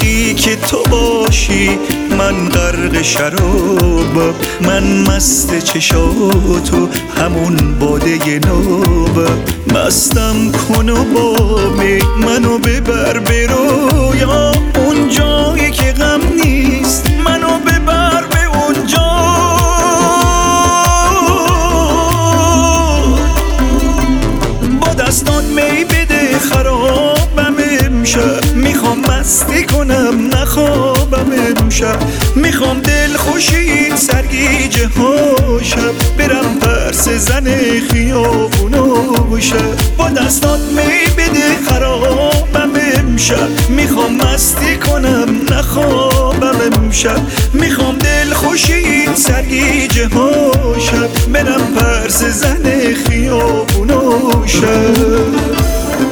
موقعی که تو باشی من غرق شراب، من مست چشاتو همون باده ناب. مستم کن و با می منو ببر به رویا، اون جایی که غم نیست منو ببر به اونجا. با دستات می بده خرابم امشب، میخوام مستی کنم نخوابم امشب، میخوام دل خوشی سرگیجه ها شب، برم پرس زن خیابونو شب. با دستات می بده خرابم امشب، میخوام مستی کنم نخوابم امشب، میخوام دل خوشی سرگیجه ها شب، برم پرس زن خیابونو شب.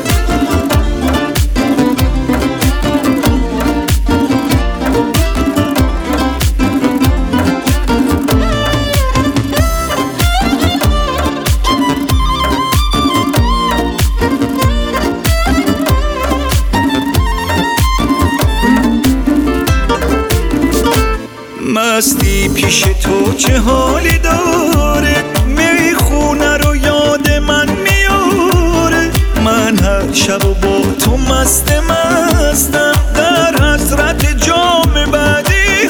مستی پیش تو چه حالی داره، میخونه رو یاد من میاره. من هر شب و با تو مستم، در حسرت جام بعدی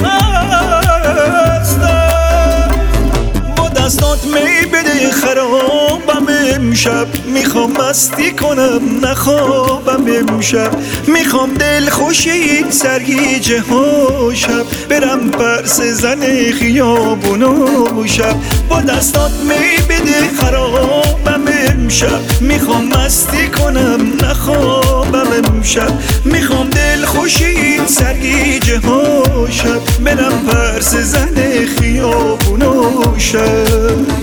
هستم. با دستات می بده خرابم امشب، میخوام مستی کنم نخوابم امشب، میخوام دل خوشی سرگیجه ها شب، برم پرس زن خیابونو شب. با دستات می بده خرابم امشب، میخوام مستی کنم نخوابم امشب، میخوام دل خوشی سرگیجه ها شب، برم پرس زن خیابونو شب.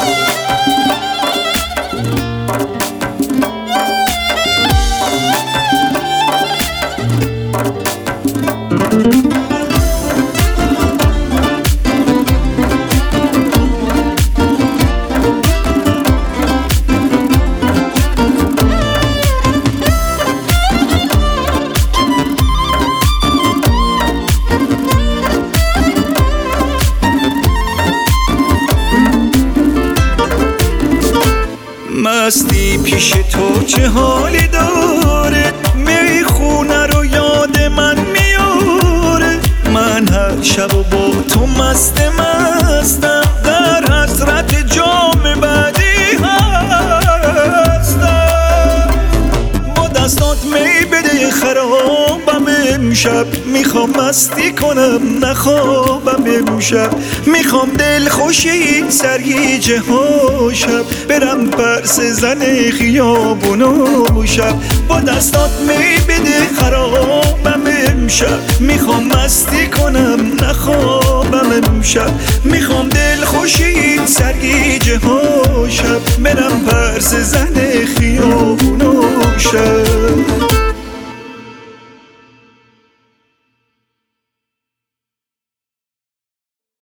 مستی پیش تو چه حالی داره، میخونه رو یاد من میاره. من هر شب و با تو مستم، در حسرت جام بعدی هستم. با دستات می بده خرابم امشب، میخوام مستی کنم نخوابم امشب، میخوام دل خوشی سرگیجه ها شب، برم پرس زن خیابونو شب. با دستات می بده خرابم امشب، میخوام مستی کنم نخوابم امشب، میخوام دل خوشی سرگیجه ها شب، برم پرس زن